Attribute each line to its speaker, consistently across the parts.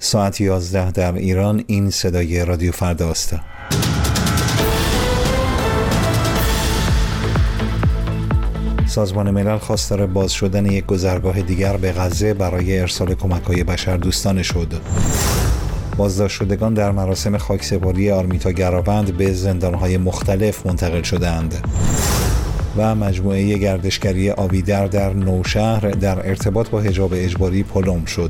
Speaker 1: ساعت 11 در ایران. این صدای رادیو فردا است. سازمان ملل خواستار باز شدن یک گذرگاه دیگر به غزه برای ارسال کمک‌های بشردوستانه شد. بازداشت شدگان در مراسم خاکسپاری آرمیتا گراوند به زندان‌های مختلف منتقل شدند و مجموعه گردشگری آویدر در نوشهر در ارتباط با حجاب اجباری پلم شد.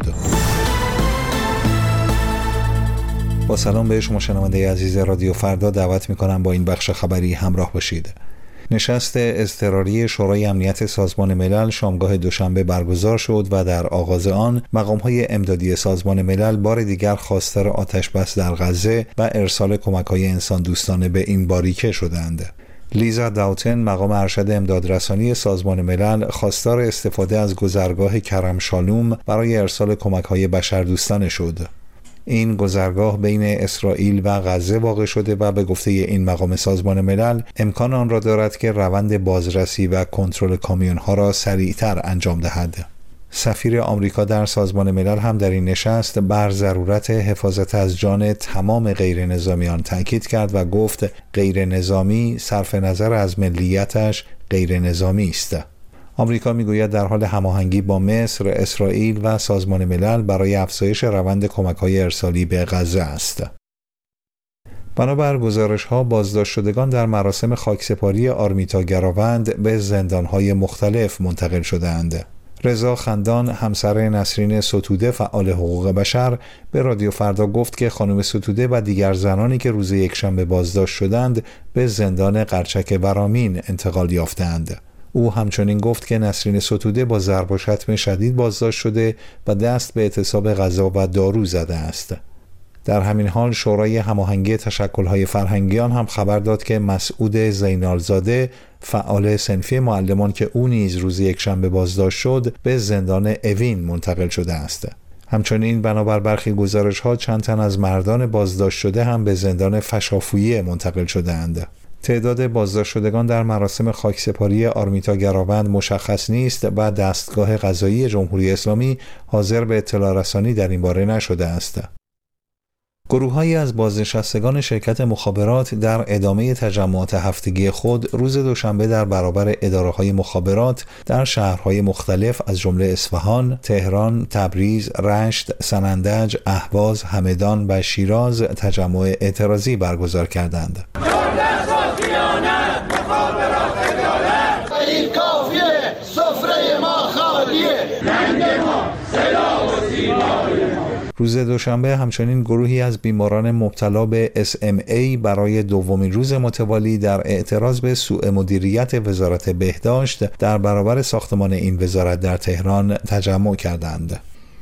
Speaker 1: با سلام به شما شنونده عزیز رادیو فردا، دعوت می‌کنم با این بخش خبری همراه باشید. نشست اضطراری شورای امنیت سازمان ملل شامگاه دوشنبه برگزار شد و در آغاز آن مقام‌های امدادی سازمان ملل بار دیگر خواستار آتش‌بس در غزه و ارسال کمک‌های انسان دوستانه به این باریکه شدند. لیزا داوتن، مقام ارشد امدادرسانی سازمان ملل، خواستار استفاده از گذرگاه کرم شالوم برای ارسال کمک‌های بشردوستانه شد. این گذرگاه بین اسرائیل و غزه واقع شده و به گفته این مقام سازمان ملل امکان آن را دارد که روند بازرسی و کنترل کامیون‌ها را سریعتر انجام دهد. سفیر آمریکا در سازمان ملل هم در این نشست بر ضرورت حفاظت از جان تمام غیر نظامیان تاکید کرد و گفت غیر نظامی صرف نظر از ملیتش غیر نظامی است. آمریکا میگوید در حال هماهنگی با مصر، اسرائیل و سازمان ملل برای افزایش روند کمک‌های ارسالی به غزه است. بنابر گزارش‌ها، بازداشت شدگان در مراسم خاکسپاری آرمیتا گراوند به زندان‌های مختلف منتقل شدند. رضا خندان، همسر نسرین ستوده فعال حقوق بشر، به رادیو فردا گفت که خانم ستوده و دیگر زنانی که روز یکشنبه بازداشت شدند به زندان قرچک ورامین انتقال یافتند. او همچنین گفت که نسرین ستوده با ضرب و شتم شدید بازداشت شده و دست به اعتصاب غذا و دارو زده است. در همین حال شورای هماهنگی تشکل‌های فرهنگیان هم خبر داد که مسعود زینالزاده، فعال صنفی معلمان که او نیز روز یکشنبه بازداشت شد، به زندان اوین منتقل شده است. همچنین بنابر برخی گزارش‌ها چند تن از مردان بازداشت شده هم به زندان فشافویه منتقل شده‌اند. تعداد بازداشت شدگان در مراسم خاکسپاری آرمیتا گراوند مشخص نیست و دستگاه قضایی جمهوری اسلامی حاضر به اطلاع رسانی در این باره نشده است. گروه‌هایی از بازنشستگان شرکت مخابرات در ادامه تجمعات هفتگی خود روز دوشنبه در برابر اداره‌های مخابرات در شهرهای مختلف از جمله اصفهان، تهران، تبریز، رشت، سنندج، اهواز، همدان و شیراز تجمع اعتراضی برگزار کردند. روز دوشنبه همچنین گروهی از بیماران مبتلا به SMA برای دومین روز متوالی در اعتراض به سوء مدیریت وزارت بهداشت در برابر ساختمان این وزارت در تهران تجمع کردند.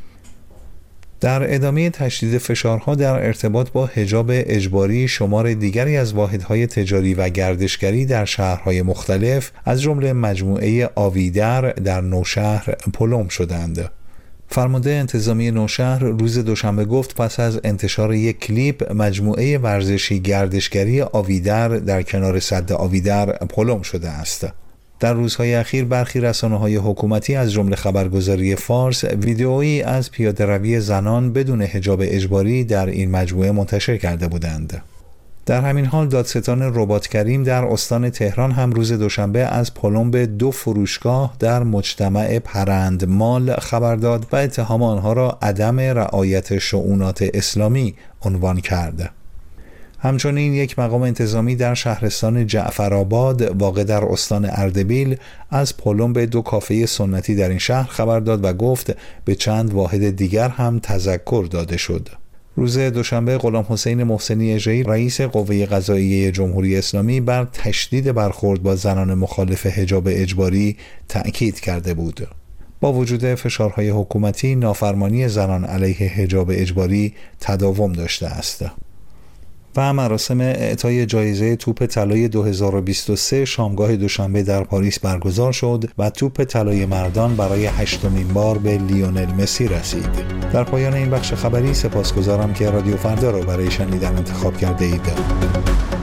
Speaker 1: در ادامه تشدید فشارها در ارتباط با حجاب اجباری، شمار دیگری از واحدهای تجاری و گردشگری در شهرهای مختلف از جمله مجموعه آویدر در نوشهر پلم شدند. فرمانده انتظامی نوشهر روز دوشنبه گفت پس از انتشار یک کلیپ مجموعه ورزشی گردشگری آویدر در کنار سد آویدر پلم شده است. در روزهای اخیر برخی رسانه‌های حکومتی از جمله خبرگزاری فارس ویدئویی از پیاده‌روی زنان بدون حجاب اجباری در این مجموعه منتشر کرده بودند. در همین حال دادستان رباط کریم در استان تهران هم روز دوشنبه از پلم به 2 فروشگاه در مجتمع پرندمال خبر داد و اتهام آنها را عدم رعایت شؤونات اسلامی عنوان کرد. همچنین یک مقام انتظامی در شهرستان جعفرآباد واقع در استان اردبیل از پلم به 2 کافه سنتی در این شهر خبر داد و گفت به چند واحد دیگر هم تذکر داده شد. روز دوشنبه غلام حسین محسنی اژه‌ای رئیس قوه قضاییه جمهوری اسلامی بر تشدید برخورد با زنان مخالف حجاب اجباری تأکید کرده بود. با وجود فشارهای حکومتی، نافرمانی زنان علیه حجاب اجباری تداوم داشته است. و مراسم اعطای جایزه توپ طلای 2023 شامگاه دوشنبه در پاریس برگزار شد و توپ طلای مردان برای 8مین بار به لیونل مسی رسید. در پایان این بخش خبری سپاسگزارم که رادیو فردا را برای شنیدن انتخاب کرده اید.